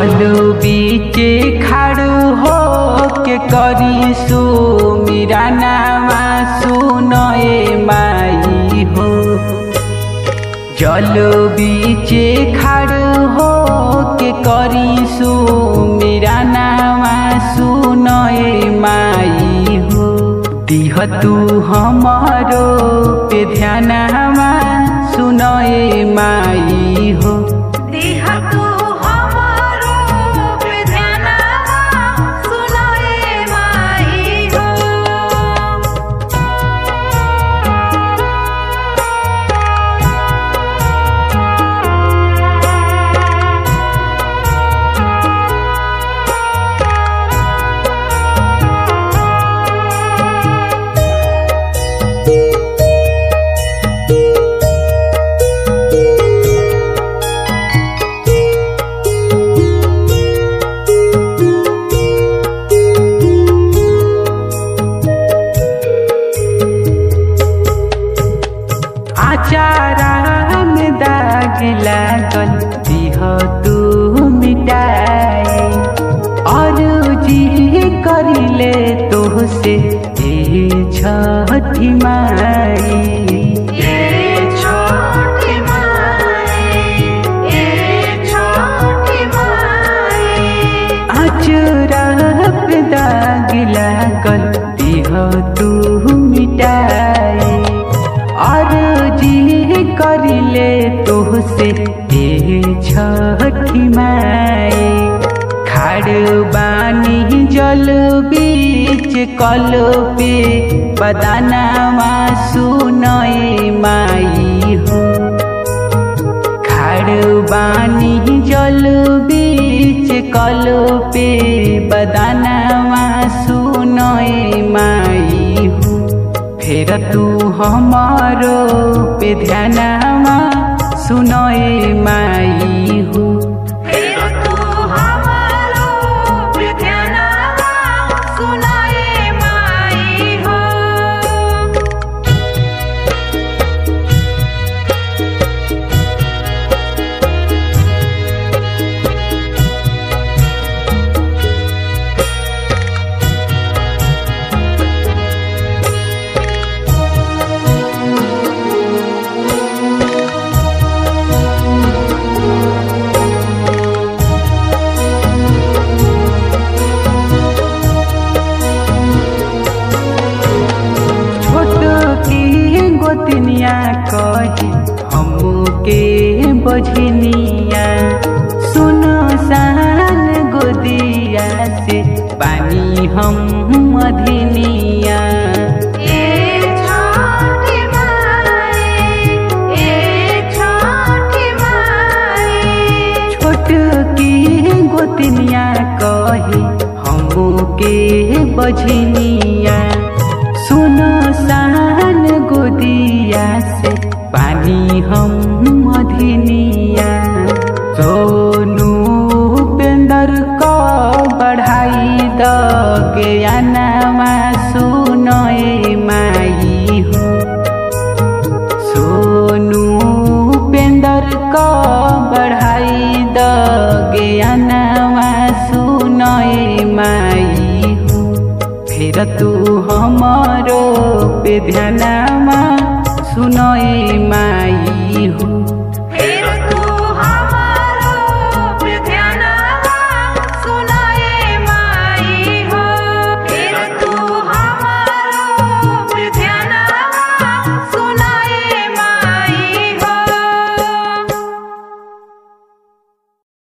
जल बीचे खाड़ू हो के करी सुमिरा नामा सुनए माई हो। जल बीचे खाड़ू हो के करी सुमिरा नामा सुनए माई हो। दिह तू हमारो पे ध्यानमा सुनए माई हो। आचारा में दाग लागल दिह तू मिटाई और जी करिले तोहसे ए छठी माई। आचारा में दाग लागल दिह तू मिटाई और जी करिले तोहसे ए छठी माई। खाड़ बानी जल बीच कल पे बदानामा सुनए माई हो। खाड़ बानी जल बीच कल पे बदानामा सुनए माई हो। फेर तू हमारो पे ध्यानमा सुनए माई हो। गोतनिया कही हमके बझनिया सुन सान गोदिया से पानी हम मधनिया। छोट की गोतनिया कही हमके बझनिया सुन सान गोदिया से पानी हम मधनिया। सोनू पेंदर को बढ़ाई द ज्ञानमा सुनए माई हो। सोनू पेंदर को बढ़ाई द ज्ञानमा सुनए माई हो। फिर तू हमारो पे ध्यानमा सुनए माई।